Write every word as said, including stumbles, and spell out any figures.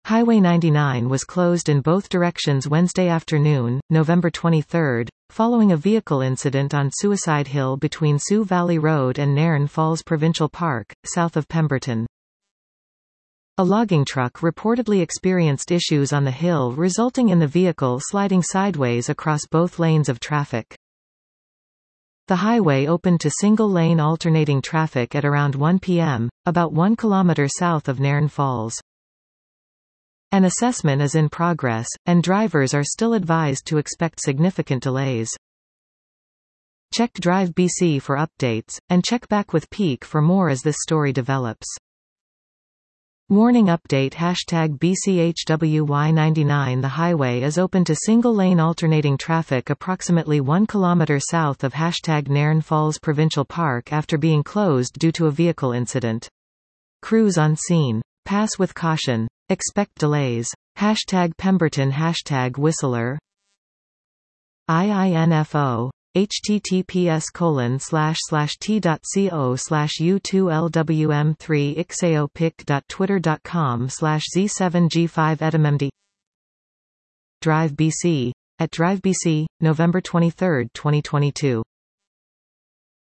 Highway ninety-nine was closed in both directions Wednesday afternoon, November twenty-third, following a vehicle incident on Suicide Hill between Sioux Valley Road and Nairn Falls Provincial Park, south of Pemberton. A logging truck reportedly experienced issues on the hill, resulting in the vehicle sliding sideways across both lanes of traffic. The highway opened to single-lane alternating traffic at around one p m, about one kilometer south of Nairn Falls. An assessment is in progress, and drivers are still advised to expect significant delays. Check Drive B C for updates, and check back with Peak for more as this story develops. Warning update Hashtag B C H W Y ninety-nine. The highway is open to single-lane alternating traffic approximately one kilometer south of Hashtag Nairn Falls Provincial Park after being closed due to a vehicle incident. Crews on scene. Pass with caution. Expect delays. Hashtag Pemberton Hashtag Whistler I I N F O https colon slash slash t.co slash u2lwm3 ixaopic.twitter.com slash z7g5 edmmd Drive B C. At Drive B C, November twenty-third, twenty twenty-two.